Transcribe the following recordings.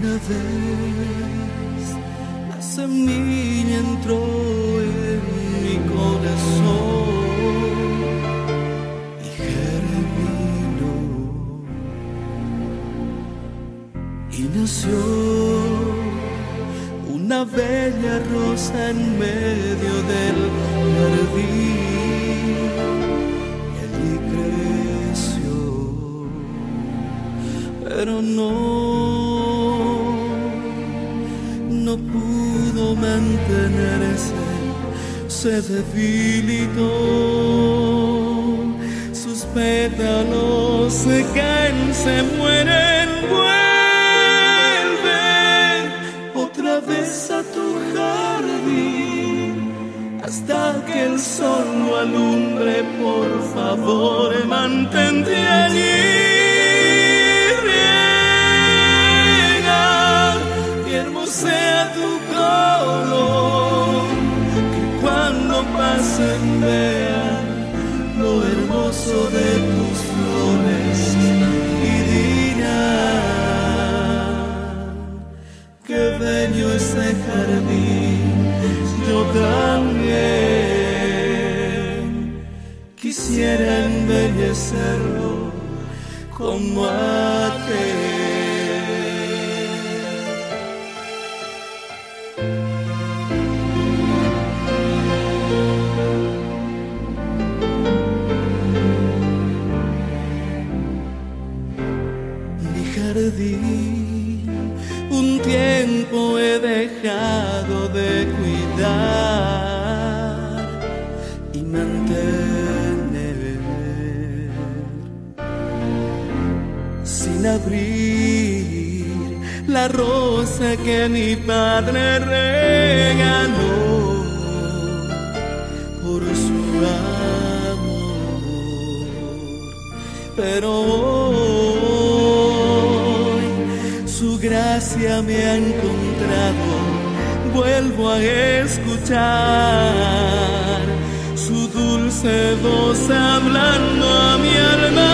Una vez la semilla entró en mi corazón y germinó y nació una bella rosa en medio del jardín. Y allí creció, pero no pudo mantenerse, se debilitó. Sus pétalos se caen, se mueren. Vuelve otra vez a tu jardín hasta que el sol lo alumbre. Por favor, mantente allí. Sea tu color, que cuando pasen vean lo hermoso de tus flores y dirán: qué bello ese jardín. Yo también quisiera embellecerlo como aquel. Un tiempo he dejado de cuidar y mantener sin abrir la rosa que mi padre regaló por su amor. Pero su gracia me ha encontrado, vuelvo a escuchar su dulce voz hablando a mi alma.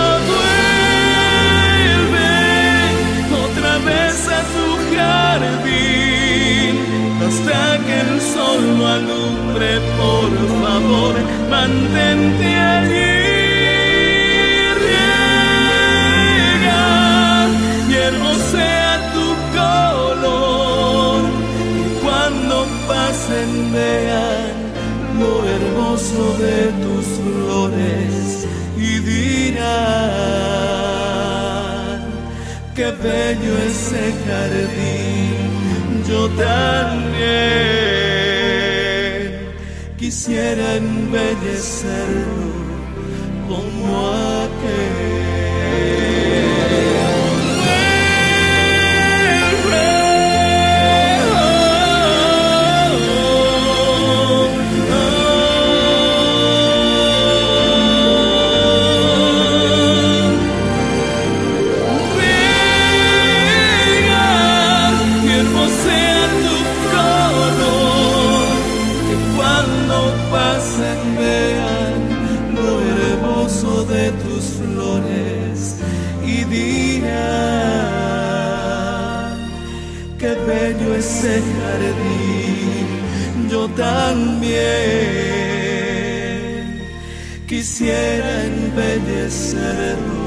Vuelve otra vez a tu jardín hasta que el sol lo alumbre. Por favor, mantente allí. Vean lo hermoso de tus flores y dirán: qué bello ese jardín. Yo también quisiera embellecerlo como aquel. De tus flores y dirán: qué bello ese jardín. Yo también quisiera embellecerlo